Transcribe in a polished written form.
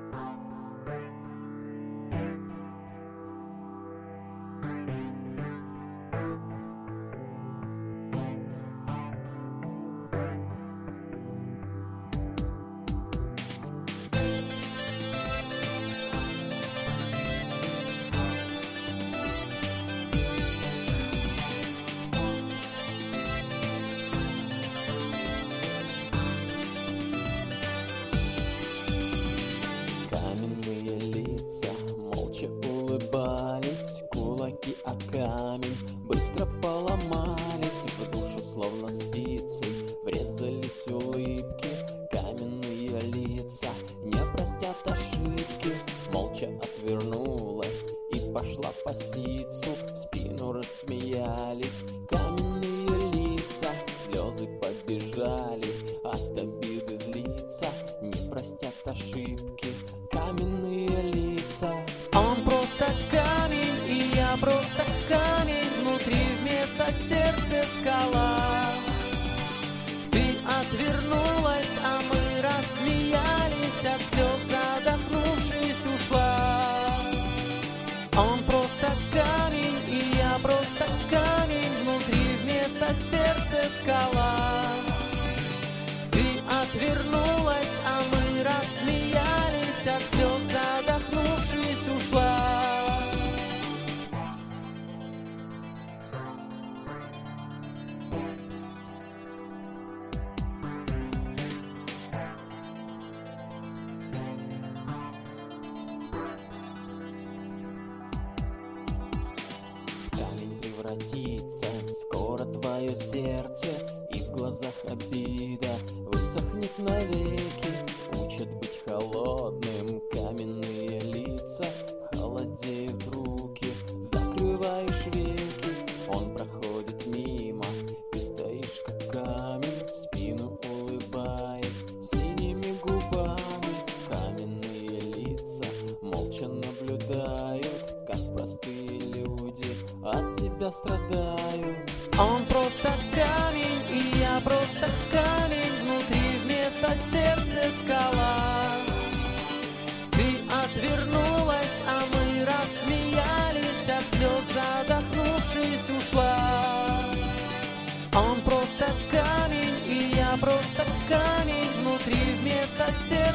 Каменные лица молча улыбались, кулаки о камень быстро поломались, в душу словно спицей врезались улыбки. Каменные лица не простят ошибки, молча отвернулась и пошла по ситцу, в спину рассмеялись. Каменные лица, слезы побежали, от обиды злиться, не простят ошибки. Каменные лица. Он просто камень, и я просто камень, внутри вместо сердца скала. Ты отвернулась, а мы рассмеялись, от слез задохнувшись ушла. Он просто камень, и я просто камень, внутри вместо сердца скала. Ты отвернулась, а мы рассмеялись, от слез задохнувшись ушла. В камень превратится скоро твое сердце, и в глазах обида высохнет навеки. Учат быть холодным каменные лица, холодеют руки, закрываешь веки. Он проходит мимо, ты стоишь как камень, в спину улыбаясь синими губами. Каменные лица молча наблюдают, как простые люди от тебя страдают. Он просто камень, и я просто камень, внутри вместо сердца скала. Ты отвернулась, а мы рассмеялись, от слез задохнувшись ушла. Он просто камень, и я просто камень, внутри вместо сердца